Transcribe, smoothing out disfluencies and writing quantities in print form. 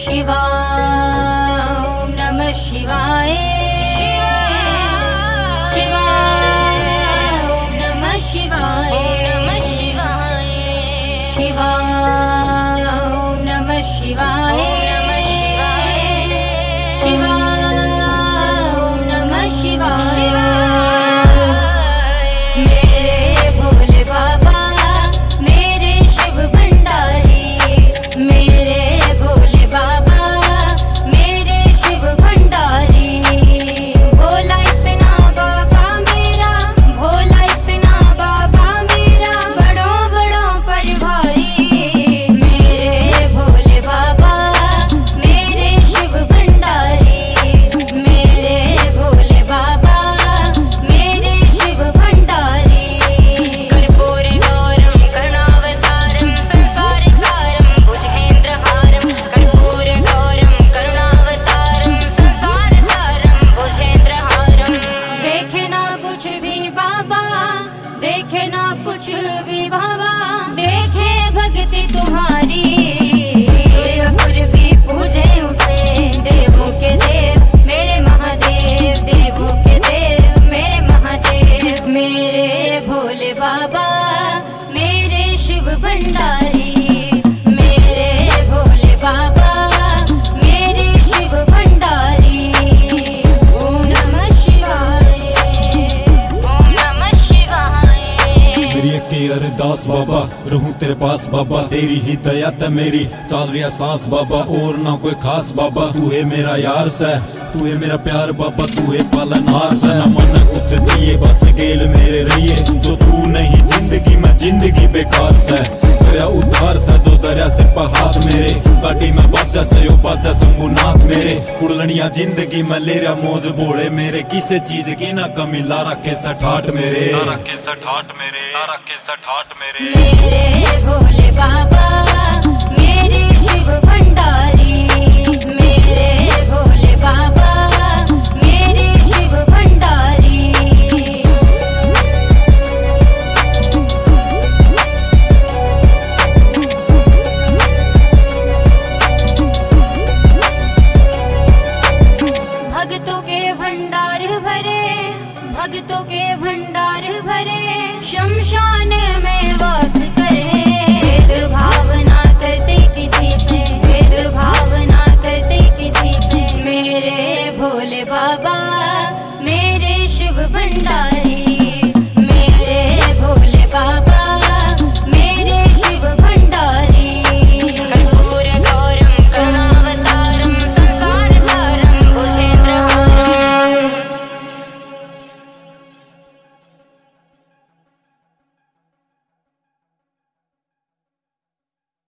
शिवा ओम नमः शिवाय शिवा ओम नमः शिवाय शिवा ओम नमः शिवाय शिवा ओम नमः शिवाय मेरे भोले बाबा मेरे शिव भंडारी मेरे भोले बाबा मेरे शिव भंडारी भोला इतना बाबा मेरा भोला इतना बाबा मेरा बड़ों बड़ों पर भारी मेरे भोले बाबा मेरे शिव भंडारी मेरे भोले बाबा मेरे शिव भंडारी कर्पूर गौरम करुणावतारम संसार सारम भुजगेंद्रहारम कर्पूर गौरम करुणावतारम संसार सारम भुजगेंद्रहारम देखे ना कुछ भी बाबा देखे ना कुछ भी बाबा देखे भक्ति तुम्हारी असुर भी पूजे उसे देवों के देव मेरे महादेव देवों के देव मेरे महादेव मेरे भोले बाबा मेरे शिव भंडारी मेरे भोले बाबा मेरे शिव भंडारी ओम नमः शिवाय ओम नमः शिवाय मेरी एक अरदास बाबा रहूं तेरे पास बाबा तेरी ही दया ते मेरी चल रहा सांस बाबा और ना कोई खास बाबा तू है मेरा यार से तू है मेरा प्यार बाबा तू है पालनहार से न मन कुछ चाहिए बस गेल मेरे रहिए जो तू नहीं जिंदगी में जिंदगी बेकार से दरिया उद्धार से जो दरिया से पहाड़ मेरे काटी में बाजा से यो बाजा शंभुनाथ मेरे कुड़लनिया जिंदगी में ले रहा मौज बोले मेरे किसी चीज की ना कमी ला रखे सठाट मेरे ला रखे सठाट मेरे ला रखे सठाट मेरे मेरे भोले बाबा मेरे शिव भंडारी मेरे भोले बाबा मेरे शिव भंडारी भक्तों के भंडार भरे भक्तों के भंडार भरे शमशान में वास करे भेदभाव ना करते किसी से भेदभाव ना करते किसी से मेरे भोले बाबा मेरे शिव भंडारी